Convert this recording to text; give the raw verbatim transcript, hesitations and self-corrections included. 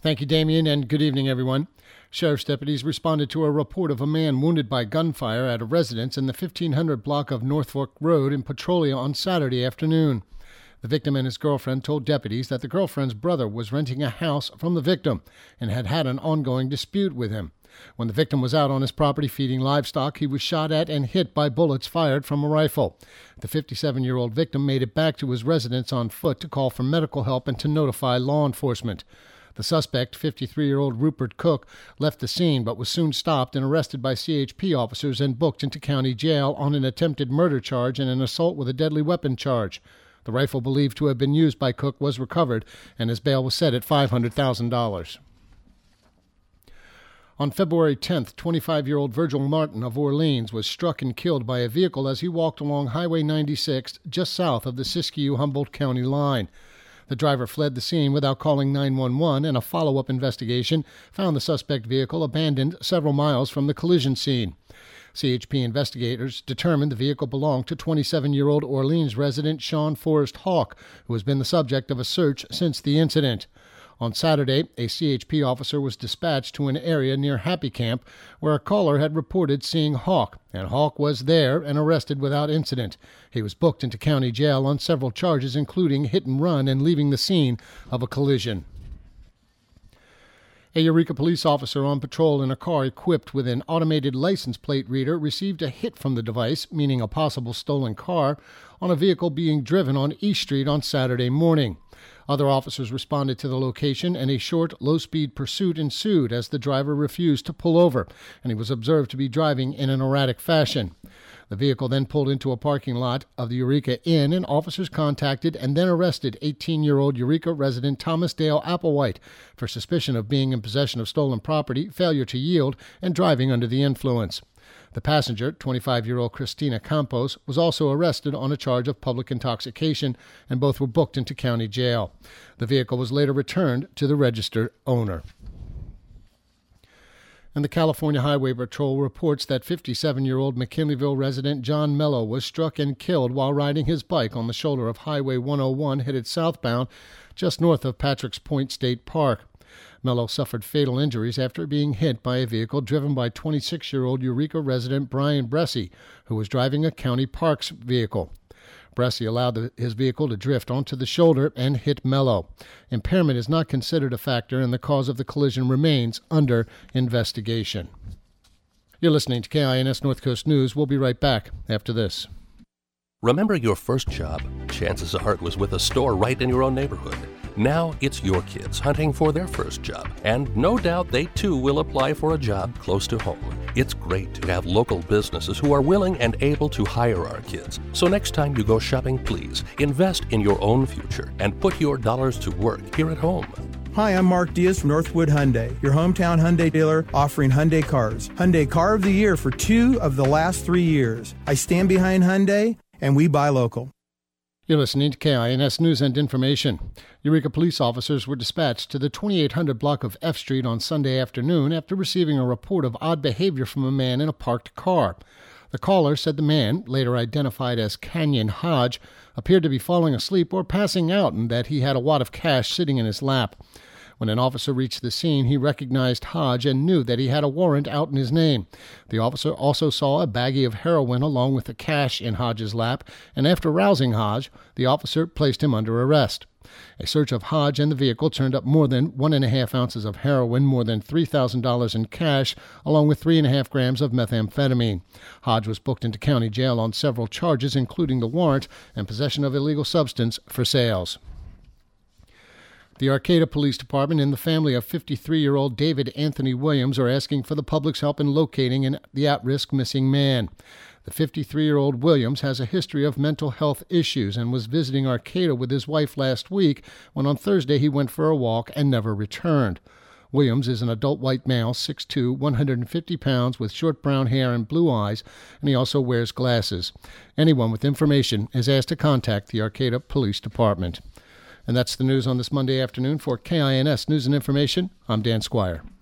Thank you, Damien, and good evening, everyone. Sheriff's deputies responded to a report of a man wounded by gunfire at a residence in the fifteen hundred block of Norfolk Road in Petrolia on Saturday afternoon. The victim and his girlfriend told deputies that the girlfriend's brother was renting a house from the victim and had had an ongoing dispute with him. When the victim was out on his property feeding livestock, he was shot at and hit by bullets fired from a rifle. The fifty-seven-year-old victim made it back to his residence on foot to call for medical help and to notify law enforcement. The suspect, fifty-three-year-old Rupert Cook, left the scene but was soon stopped and arrested by C H P officers and booked into county jail on an attempted murder charge and an assault with a deadly weapon charge. The rifle believed to have been used by Cook was recovered, and his bail was set at five hundred thousand dollars. On February tenth, twenty-five-year-old Virgil Martin of Orleans was struck and killed by a vehicle as he walked along Highway ninety-six just south of the Siskiyou-Humboldt County line. The driver fled the scene without calling nine one one, and a follow-up investigation found the suspect vehicle abandoned several miles from the collision scene. C H P investigators determined the vehicle belonged to twenty-seven-year-old Orleans resident Sean Forrest Hawk, who has been the subject of a search since the incident. On Saturday, a C H P officer was dispatched to an area near Happy Camp where a caller had reported seeing Hawk, and Hawk was there and arrested without incident. He was booked into county jail on several charges, including hit and run and leaving the scene of a collision. A Eureka police officer on patrol in a car equipped with an automated license plate reader received a hit from the device, meaning a possible stolen car, on a vehicle being driven on East Street on Saturday morning. Other officers responded to the location, and a short, low-speed pursuit ensued as the driver refused to pull over, and he was observed to be driving in an erratic fashion. The vehicle then pulled into a parking lot of the Eureka Inn, and officers contacted and then arrested eighteen-year-old Eureka resident Thomas Dale Applewhite for suspicion of being in possession of stolen property, failure to yield, and driving under the influence. The passenger, twenty-five-year-old Christina Campos, was also arrested on a charge of public intoxication, and both were booked into county jail. The vehicle was later returned to the registered owner. And the California Highway Patrol reports that fifty-seven-year-old McKinleyville resident John Mello was struck and killed while riding his bike on the shoulder of Highway one oh one headed southbound just north of Patrick's Point State Park. Mello suffered fatal injuries after being hit by a vehicle driven by twenty-six-year-old Eureka resident Brian Bressie, who was driving a county parks vehicle. Bressie allowed the, his vehicle to drift onto the shoulder and hit Mello. Impairment is not considered a factor, and the cause of the collision remains under investigation. You're listening to K I N S North Coast News. We'll be right back after this. Remember your first job? Chances are it was with a store right in your own neighborhood. Now it's your kids hunting for their first job, and no doubt they too will apply for a job close to home. It's great to have local businesses who are willing and able to hire our kids. So next time you go shopping, please invest in your own future and put your dollars to work here at home. Hi, I'm Mark Diaz from Northwood Hyundai, your hometown Hyundai dealer offering Hyundai cars. Hyundai Car of the Year for two of the last three years. I stand behind Hyundai, and we buy local. You're listening to K I N S News and Information. Eureka police officers were dispatched to the twenty-eight hundred block of F Street on Sunday afternoon after receiving a report of odd behavior from a man in a parked car. The caller said the man, later identified as Canyon Hodge, appeared to be falling asleep or passing out and that he had a wad of cash sitting in his lap. When an officer reached the scene, he recognized Hodge and knew that he had a warrant out in his name. The officer also saw a baggie of heroin along with the cash in Hodge's lap, and after rousing Hodge, the officer placed him under arrest. A search of Hodge and the vehicle turned up more than one and a half ounces of heroin, more than three thousand dollars in cash, along with three and a half grams of methamphetamine. Hodge was booked into county jail on several charges, including the warrant and possession of illegal substance for sales. The Arcata Police Department and the family of fifty-three-year-old David Anthony Williams are asking for the public's help in locating an, the at-risk missing man. The fifty-three-year-old Williams has a history of mental health issues and was visiting Arcata with his wife last week when on Thursday he went for a walk and never returned. Williams is an adult white male, six foot two, one hundred fifty pounds, with short brown hair and blue eyes, and he also wears glasses. Anyone with information is asked to contact the Arcata Police Department. And that's the news on this Monday afternoon. For K I N S News and Information, I'm Dan Squire.